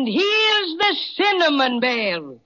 And here's the cinnamon bear.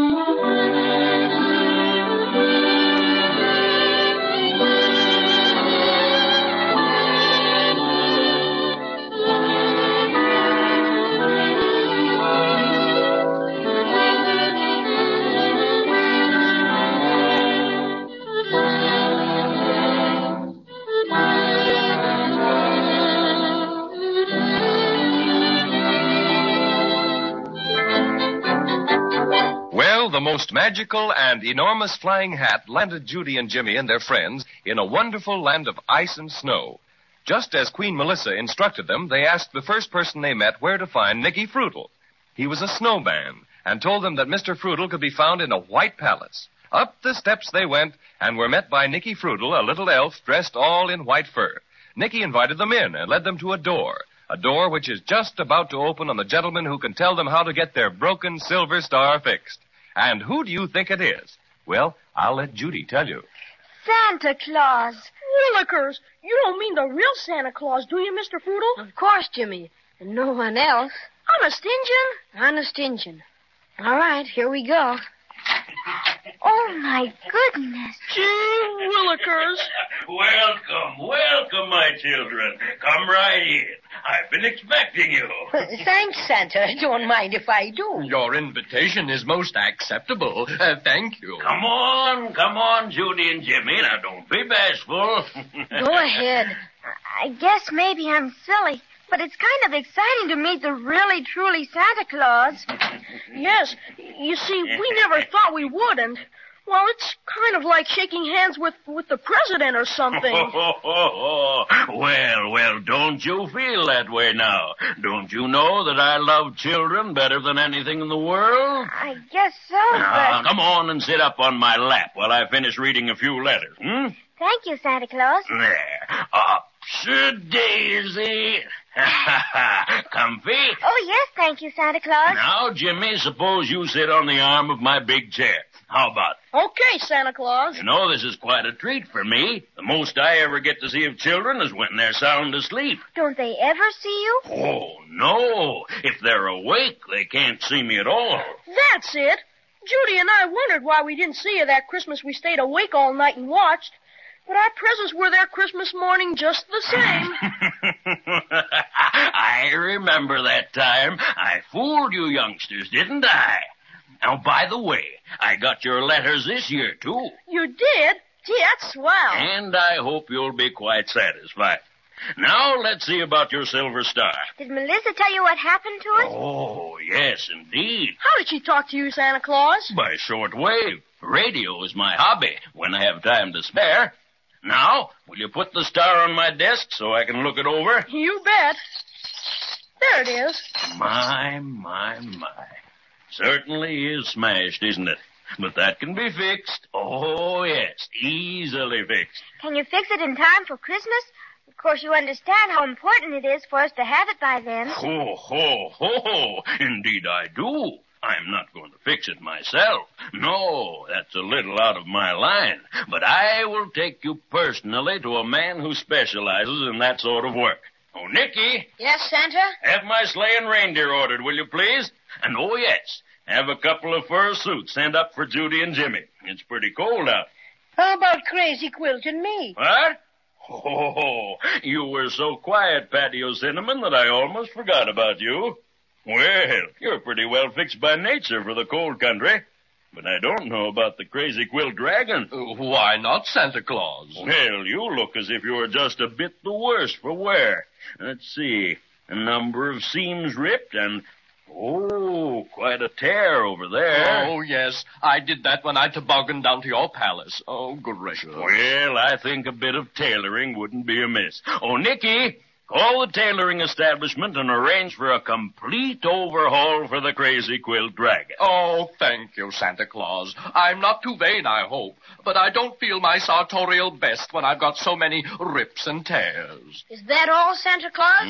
The most magical and enormous flying hat landed Judy and Jimmy and their friends in a wonderful land of ice and snow. Just as Queen Melissa instructed them, they asked the first person they met where to find Nicky Frutal. He was a snowman and told them that Mr. Frutal could be found in a white palace. Up the steps they went and were met by Nicky Frutal, a little elf dressed all in white fur. Nicky invited them in and led them to a door which is just about to open on the gentleman who can tell them how to get their broken silver star fixed. And who do you think it is? Well, I'll let Judy tell you. Santa Claus. Willikers, you don't mean the real Santa Claus, do you, Mr. Frutal? Of course, Jimmy. And no one else. Honest Injun? Honest Injun. All right, here we go. Oh, my goodness. Gee Willikers. Welcome, my children. Come right in. I've been expecting you. Thanks, Santa. Don't mind if I do. Your invitation is most acceptable. Thank you. Come on, Judy and Jimmy. Now, don't be bashful. Go ahead. I guess maybe I'm silly, but it's kind of exciting to meet the really, truly Santa Claus. Yes. You see, we never thought we would, and, well, it's kind of like shaking hands with the president or something. Well, don't you feel that way now? Don't you know that I love children better than anything in the world? I guess so, Now, but... come on and sit up on my lap while I finish reading a few letters, Thank you, Santa Claus. There. Upsy-daisy. Comfy? Oh, yes, thank you, Santa Claus. Now, Jimmy, suppose you sit on the arm of my big chair. How about it? Okay, Santa Claus. You know, this is quite a treat for me. The most I ever get to see of children is when they're sound asleep. Don't they ever see you? Oh, no. If they're awake, they can't see me at all. That's it. Judy and I wondered why we didn't see you that Christmas we stayed awake all night and watched. But our presents were there Christmas morning just the same. I remember that time. I fooled you youngsters, didn't I? Now, by the way, I got your letters this year, too. You did? Gee, that's swell. And I hope you'll be quite satisfied. Now, let's see about your silver star. Did Melissa tell you what happened to us? Oh, yes, indeed. How did she talk to you, Santa Claus? By short wave. Radio is my hobby when I have time to spare. Now, will you put the star on my desk so I can look it over? You bet. There it is. My. Certainly is smashed, isn't it? But that can be fixed. Oh, yes, easily fixed. Can you fix it in time for Christmas? Of course, you understand how important it is for us to have it by then. Ho. Indeed I do. I'm not going to fix it myself. No, that's a little out of my line. But I will take you personally to a man who specializes in that sort of work. Oh, Nicky. Yes, Santa? Have my sleigh and reindeer ordered, will you please? And oh, yes, have a couple of fur suits sent up for Judy and Jimmy. It's pretty cold out. How about Crazy Quilt and me? What? Oh, you were so quiet, Patio Cinnamon, that I almost forgot about you. Well, you're pretty well fixed by nature for the cold country. But I don't know about the Crazy Quilt Dragon. Why not, Santa Claus? Well, you look as if you were just a bit the worse for wear. Let's see. A number of seams ripped and... Oh, quite a tear over there. Oh, yes. I did that when I tobogganed down to your palace. Oh, gracious. Well, I think a bit of tailoring wouldn't be amiss. Oh, Nicky, call the tailoring establishment and arrange for a complete overhaul for the Crazy Quilt Dragon. Oh, thank you, Santa Claus. I'm not too vain, I hope, but I don't feel my sartorial best when I've got so many rips and tears. Is that all, Santa Claus?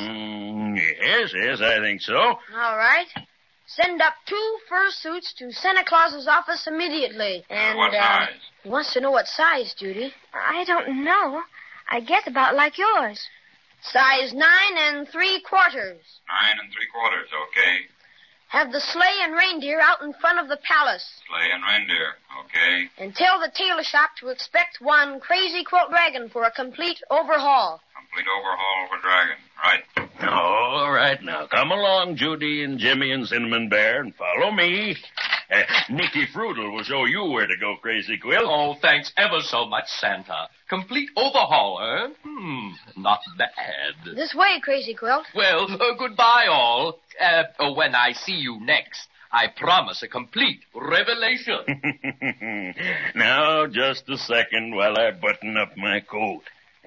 Yes, I think so. All right. Send up 2 fur suits to Santa Claus's office immediately. And, what size? He wants to know what size, Judy. I don't know. I guess about like yours. Size 9 3/4. 9 3/4, okay. Have the sleigh and reindeer out in front of the palace. Sleigh and reindeer, okay. And tell the tailor shop to expect one Crazy Quilt Dragon for a complete overhaul. Complete overhaul for Dragon. Right. All right, now come along, Judy and Jimmy and Cinnamon Bear, and follow me. Nicky Frutal will show you where to go, Crazy Quilt. Oh, thanks ever so much, Santa. Complete overhaul, not bad. This way, Crazy Quilt. Well, goodbye, all. When I see you next, I promise a complete revelation. Now, just a second while I button up my coat.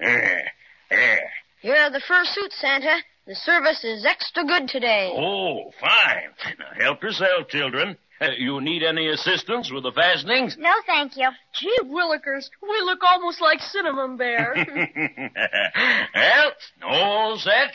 Here are the fur suits, Santa. The service is extra good today. Oh, fine. Now, help yourself, children. You need any assistance with the fastenings? No, thank you. Gee willikers, we look almost like Cinnamon Bear. Well, all set?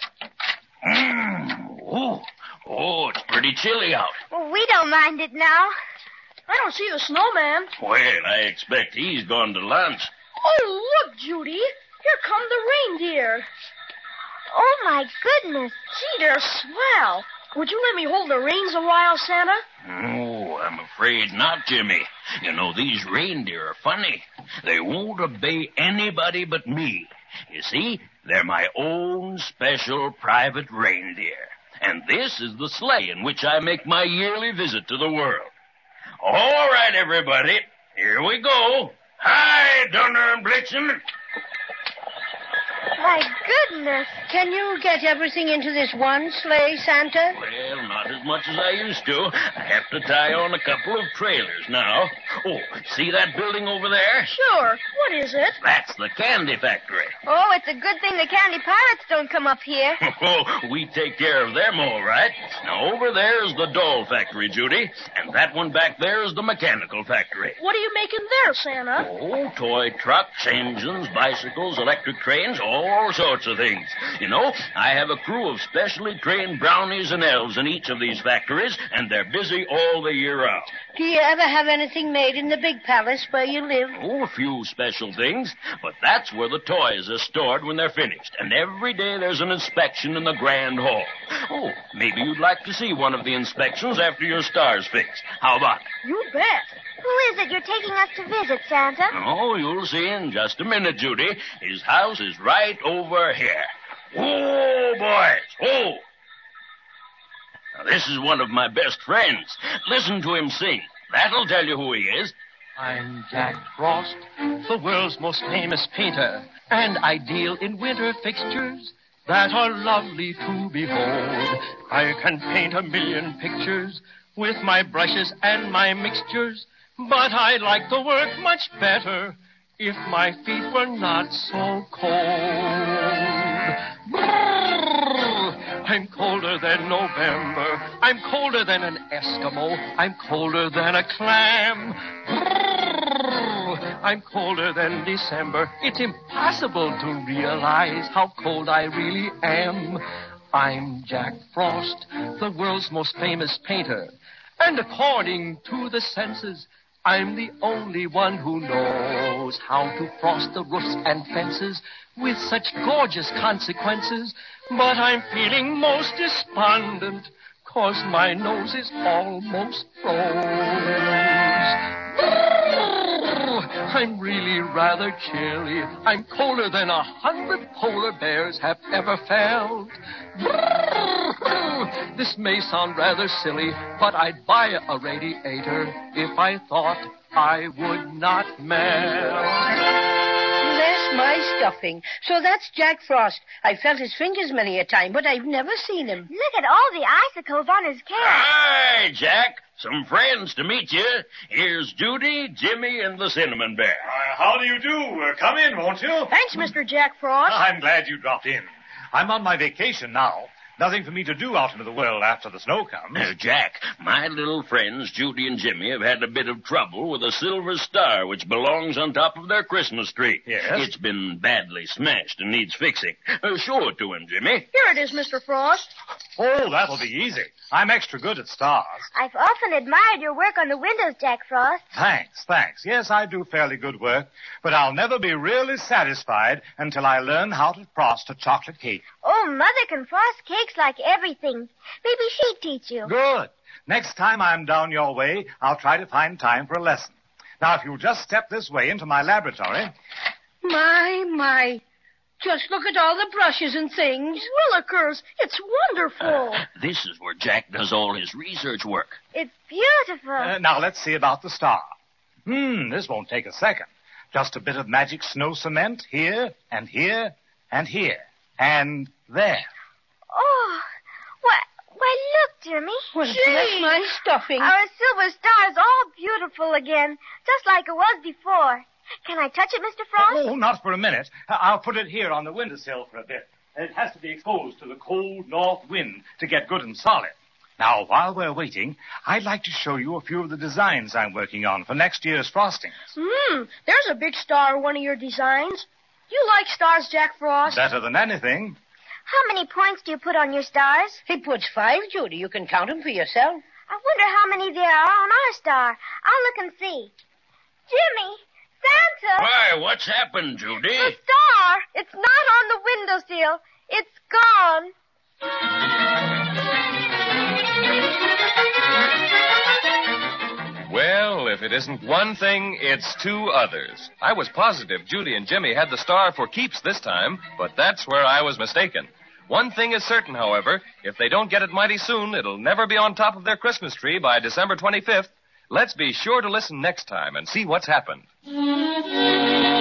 Oh, it's pretty chilly out. Well, we don't mind it now. I don't see the snowman. Well, I expect he's gone to lunch. Oh, look, Judy. Here come the reindeer. Oh, my goodness. Gee, they're swell. Would you let me hold the reins a while, Santa? Oh, I'm afraid not, Jimmy. You know, these reindeer are funny. They won't obey anybody but me. You see, they're my own special private reindeer. And this is the sleigh in which I make my yearly visit to the world. All right, everybody. Here we go. Hi, Donner and Blitzen. My goodness. Can you get everything into this one sleigh, Santa? Well, not as much as I used to. I have to tie on a couple of trailers now. Oh, see that building over there? Sure. What is it? That's the candy factory. Oh, it's a good thing the candy pirates don't come up here. Oh, we take care of them all right. Now, over there is the doll factory, Judy, and that one back there is the mechanical factory. What are you making there, Santa? Oh, toy trucks, engines, bicycles, electric trains, all sorts of things. You know, I have a crew of specially trained brownies and elves in each of these factories, and they're busy all the year round. Do you ever have anything made in the big palace where you live? Oh, a few special things, but that's where the toys are stored when they're finished. And every day there's an inspection in the grand hall. Oh, maybe you'd like to see one of the inspections after your star's fixed. How about it? You bet. Who is it you're taking us to visit, Santa? Oh, you'll see in just a minute, Judy. His house is right over here. Oh, boys. Oh. Now, this is one of my best friends. Listen to him sing. That'll tell you who he is. I'm Jack Frost, the world's most famous painter, and I deal in winter fixtures that are lovely to behold. I can paint 1,000,000 pictures with my brushes and my mixtures, but I like the work much better if my feet were not so cold. I'm colder than November. I'm colder than an Eskimo. I'm colder than a clam. I'm colder than December. It's impossible to realize how cold I really am. I'm Jack Frost, the world's most famous painter. And according to the census, I'm the only one who knows how to frost the roofs and fences with such gorgeous consequences. But I'm feeling most despondent, 'cause my nose is almost froze. I'm really rather chilly. I'm colder than 100 polar bears have ever felt. This may sound rather silly, but I'd buy a radiator if I thought I would not melt. Bless my stuffing. So that's Jack Frost. I've felt his fingers many a time, but I've never seen him. Look at all the icicles on his cap. Hi, Jack. Some friends to meet you. Here's Judy, Jimmy, and the Cinnamon Bear. How do you do? Come in, won't you? Thanks, Mr. Jack Frost. I'm glad you dropped in. I'm on my vacation now. Nothing for me to do out into the world after the snow comes. Jack, my little friends, Judy and Jimmy, have had a bit of trouble with a silver star which belongs on top of their Christmas tree. Yes? It's been badly smashed and needs fixing. Show it to him, Jimmy. Here it is, Mr. Frost. Oh, that'll be easy. I'm extra good at stars. I've often admired your work on the windows, Jack Frost. Thanks. Yes, I do fairly good work, but I'll never be really satisfied until I learn how to frost a chocolate cake. Oh, Mother can frost cakes like everything. Maybe she'd teach you. Good. Next time I'm down your way, I'll try to find time for a lesson. Now, if you'll just step this way into my laboratory. My. Just look at all the brushes and things. Willikers, it's wonderful. This is where Jack does all his research work. It's beautiful. Now, let's see about the star. This won't take a second. Just a bit of magic snow cement here, and here, and here, and there. Oh, why, look, Jimmy. Well, bless my stuffing. Our silver star is all beautiful again, just like it was before. Can I touch it, Mr. Frost? Oh, not for a minute. I'll put it here on the windowsill for a bit. It has to be exposed to the cold north wind to get good and solid. Now, while we're waiting, I'd like to show you a few of the designs I'm working on for next year's frostings. There's a big star in one of your designs. You like stars, Jack Frost? Better than anything. How many points do you put on your stars? He puts 5, Judy. You can count them for yourself. I wonder how many there are on our star. I'll look and see. Jimmy, Santa! Why, what's happened, Judy? The star! It's not on the windowsill. It's gone. Well, if it isn't one thing, it's two others. I was positive Judy and Jimmy had the star for keeps this time, but that's where I was mistaken. One thing is certain, however, if they don't get it mighty soon, it'll never be on top of their Christmas tree by December 25th. Let's be sure to listen next time and see what's happened.